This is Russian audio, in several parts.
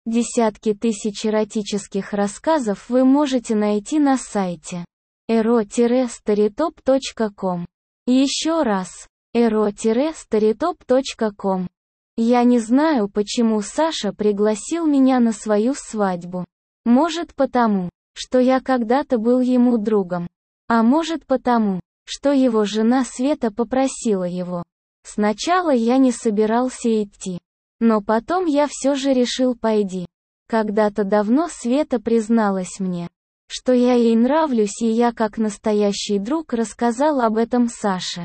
Десятки тысяч эротических рассказов вы можете найти на сайте ero-storytop.com. Еще раз, ero-storytop.com. Я не знаю, почему Саша пригласил меня на свою свадьбу. Может потому, что я когда-то был ему другом. А может потому, что его жена Света попросила его. Сначала я не собирался идти. Но потом я все же решил пойти. Когда-то давно Света призналась мне, что я ей нравлюсь, и я как настоящий друг рассказал об этом Саше.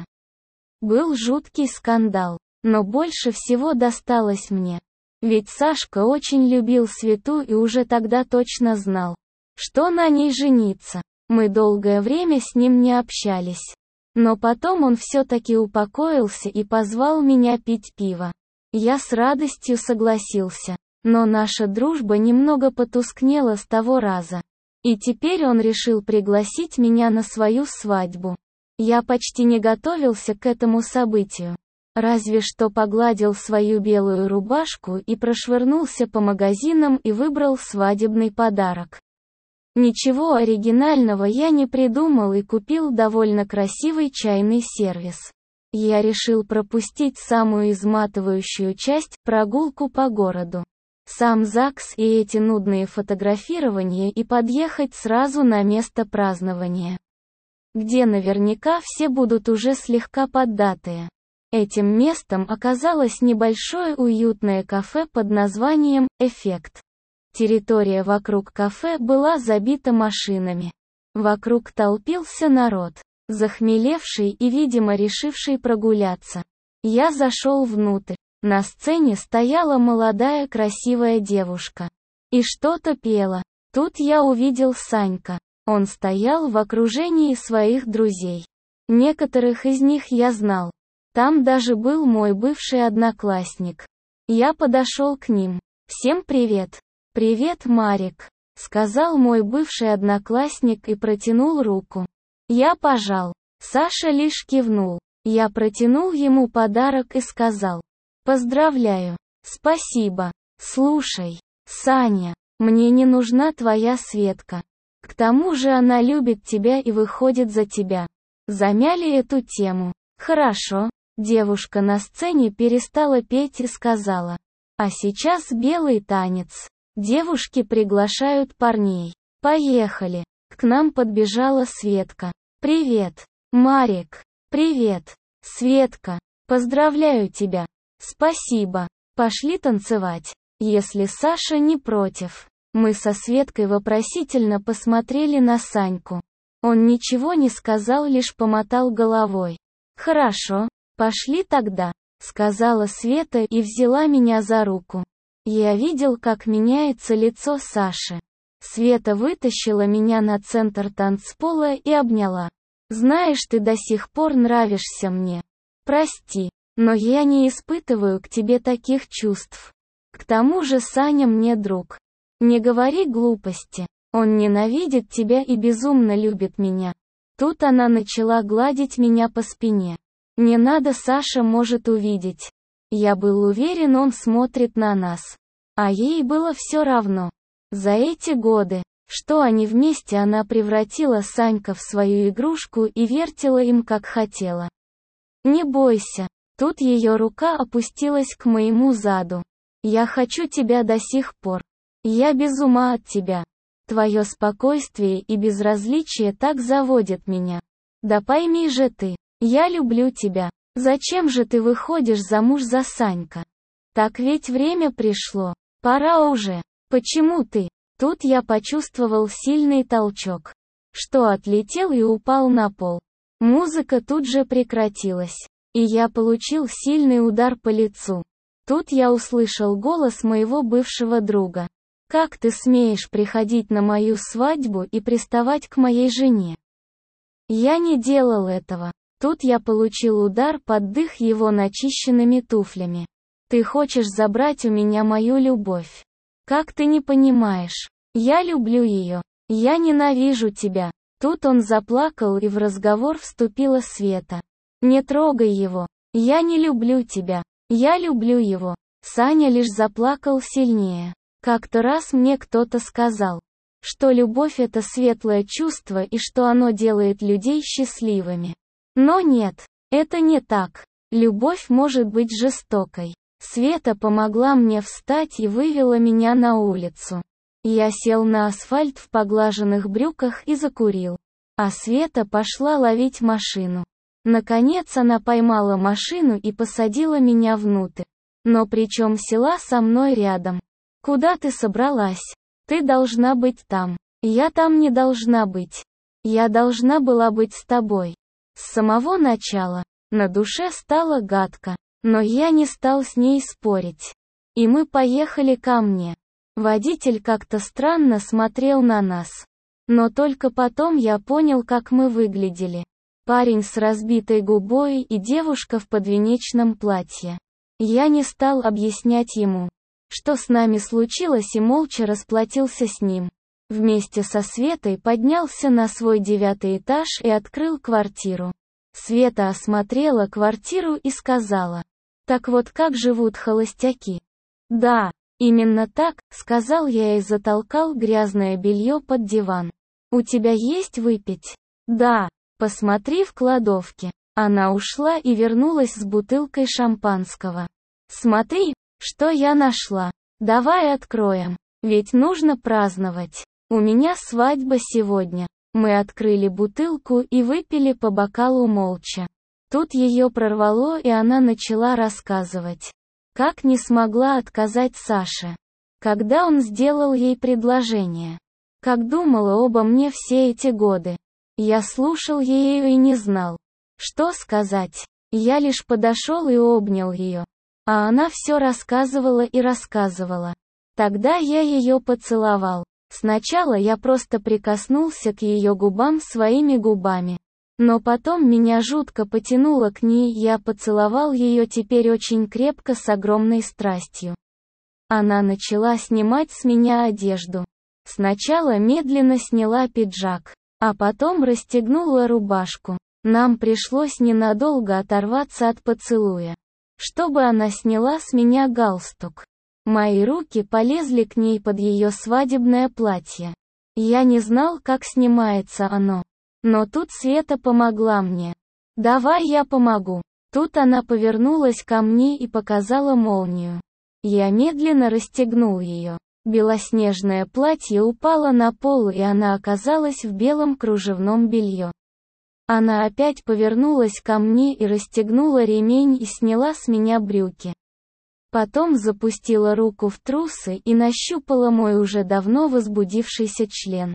Был жуткий скандал, но больше всего досталось мне. Ведь Сашка очень любил Свету и уже тогда точно знал, что на ней жениться. Мы долгое время с ним не общались. Но потом он все-таки упокоился и позвал меня пить пиво. Я с радостью согласился. Но наша дружба немного потускнела с того раза. И теперь он решил пригласить меня на свою свадьбу. Я почти не готовился к этому событию. Разве что погладил свою белую рубашку и прошвырнулся по магазинам и выбрал свадебный подарок. Ничего оригинального я не придумал и купил довольно красивый чайный сервиз. Я решил пропустить самую изматывающую часть – прогулку по городу. Сам ЗАГС и эти нудные фотографирования и подъехать сразу на место празднования, где наверняка все будут уже слегка поддатые. Этим местом оказалось небольшое уютное кафе под названием «Эффект». Территория вокруг кафе была забита машинами. Вокруг толпился народ, захмелевший и, видимо, решивший прогуляться. Я зашел внутрь. На сцене стояла молодая красивая девушка. И что-то пела. Тут я увидел Санька. Он стоял в окружении своих друзей. Некоторых из них я знал. Там даже был мой бывший одноклассник. Я подошел к ним. «Всем привет!» «Привет, Марик», — сказал мой бывший одноклассник и протянул руку. Я пожал. Саша лишь кивнул. Я протянул ему подарок и сказал: «Поздравляю». «Спасибо. Слушай, Саня, мне не нужна твоя Светка. К тому же она любит тебя и выходит за тебя». Замяли эту тему. «Хорошо». Девушка на сцене перестала петь и сказала: «А сейчас белый танец. Девушки приглашают парней. Поехали». К нам подбежала Светка. «Привет, Марик». «Привет, Светка. Поздравляю тебя». «Спасибо. Пошли танцевать, если Саша не против». Мы со Светкой вопросительно посмотрели на Саньку. Он ничего не сказал, лишь помотал головой. «Хорошо, пошли тогда», — сказала Света и взяла меня за руку. Я видел, как меняется лицо Саши. Света вытащила меня на центр танцпола и обняла. «Знаешь, ты до сих пор нравишься мне. Прости, но я не испытываю к тебе таких чувств. К тому же Саня мне друг. Не говори глупости. Он ненавидит тебя и безумно любит меня». Тут она начала гладить меня по спине. «Не надо, Саша может увидеть». Я был уверен, он смотрит на нас. А ей было все равно. За эти годы, что они вместе, она превратила Санька в свою игрушку и вертела им как хотела. «Не бойся». Тут ее рука опустилась к моему заду. «Я хочу тебя до сих пор. Я без ума от тебя. Твое спокойствие и безразличие так заводят меня. Да пойми же ты, я люблю тебя. Зачем же ты выходишь замуж за Санька? Так ведь время пришло. Пора уже. Почему ты?» Тут я почувствовал сильный толчок, что отлетел и упал на пол. Музыка тут же прекратилась, и я получил сильный удар по лицу. Тут я услышал голос моего бывшего друга. «Как ты смеешь приходить на мою свадьбу и приставать к моей жене?» Я не делал этого. Тут я получил удар под дых его начищенными туфлями. «Ты хочешь забрать у меня мою любовь? Как ты не понимаешь? Я люблю ее. Я ненавижу тебя». Тут он заплакал, и в разговор вступила Света. «Не трогай его. Я не люблю тебя. Я люблю его». Саня лишь заплакал сильнее. Как-то раз мне кто-то сказал, что любовь — это светлое чувство и что оно делает людей счастливыми. Но нет, это не так. Любовь может быть жестокой. Света помогла мне встать и вывела меня на улицу. Я сел на асфальт в поглаженных брюках и закурил. А Света пошла ловить машину. Наконец она поймала машину и посадила меня внутрь. Но причем села со мной рядом. «Куда ты собралась? Ты должна быть там». «Я там не должна быть. Я должна была быть с тобой». С самого начала. На душе стало гадко. Но я не стал с ней спорить. И мы поехали ко мне. Водитель как-то странно смотрел на нас. Но только потом я понял, как мы выглядели. Парень с разбитой губой и девушка в подвенечном платье. Я не стал объяснять ему, что с нами случилось, и молча расплатился с ним. Вместе со Светой поднялся на свой 9-й этаж и открыл квартиру. Света осмотрела квартиру и сказала: «Так вот как живут холостяки». «Да, именно так», — сказал я и затолкал грязное белье под диван. «У тебя есть выпить?» «Да, посмотри в кладовке». Она ушла и вернулась с бутылкой шампанского. «Смотри, что я нашла. Давай откроем. Ведь нужно праздновать. У меня свадьба сегодня». Мы открыли бутылку и выпили по бокалу молча. Тут ее прорвало, и она начала рассказывать, как не смогла отказать Саше, когда он сделал ей предложение. Как думала обо мне все эти годы. Я слушал ее и не знал, что сказать. Я лишь подошел и обнял ее. А она все рассказывала и рассказывала. Тогда я ее поцеловал. Сначала я просто прикоснулся к ее губам своими губами. Но потом меня жутко потянуло к ней, я поцеловал ее теперь очень крепко, с огромной страстью. Она начала снимать с меня одежду. Сначала медленно сняла пиджак, а потом расстегнула рубашку. Нам пришлось ненадолго оторваться от поцелуя, чтобы она сняла с меня галстук. Мои руки полезли к ней под ее свадебное платье. Я не знал, как снимается оно. Но тут Света помогла мне. «Давай я помогу». Тут она повернулась ко мне и показала молнию. Я медленно расстегнул ее. Белоснежное платье упало на пол, и она оказалась в белом кружевном белье. Она опять повернулась ко мне и расстегнула ремень и сняла с меня брюки. Потом запустила руку в трусы и нащупала мой уже давно возбудившийся член.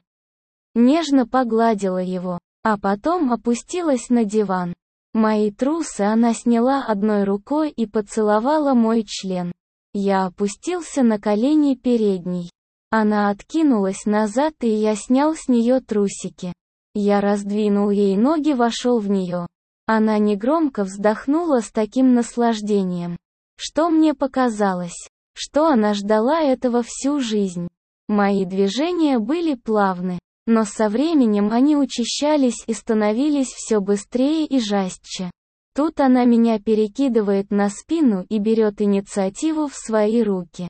Нежно погладила его, а потом опустилась на диван. Мои трусы она сняла одной рукой и поцеловала мой член. Я опустился на колени передней. Она откинулась назад, и я снял с нее трусики. Я раздвинул ей ноги, вошел в нее. Она негромко вздохнула с таким наслаждением, что мне показалось, что она ждала этого всю жизнь. Мои движения были плавны, но со временем они учащались и становились все быстрее и жестче. Тут она меня перекидывает на спину и берет инициативу в свои руки.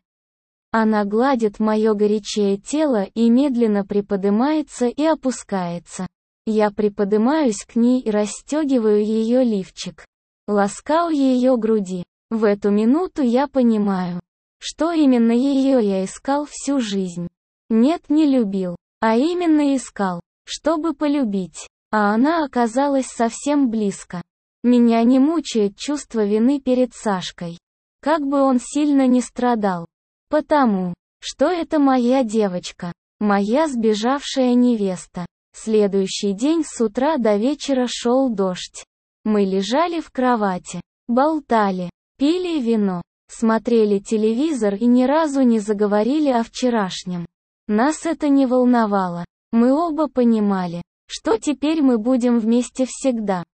Она гладит мое горячее тело и медленно приподнимается и опускается. Я приподнимаюсь к ней и расстегиваю ее лифчик. Ласкаю ее груди. В эту минуту я понимаю, что именно ее я искал всю жизнь. Нет, не любил, а именно искал, чтобы полюбить. А она оказалась совсем близко. Меня не мучает чувство вины перед Сашкой. Как бы он сильно не страдал. Потому что это моя девочка, моя сбежавшая невеста. Следующий день с утра до вечера шел дождь. Мы лежали в кровати, болтали, пили вино, смотрели телевизор и ни разу не заговорили о вчерашнем. Нас это не волновало. Мы оба понимали, что теперь мы будем вместе всегда.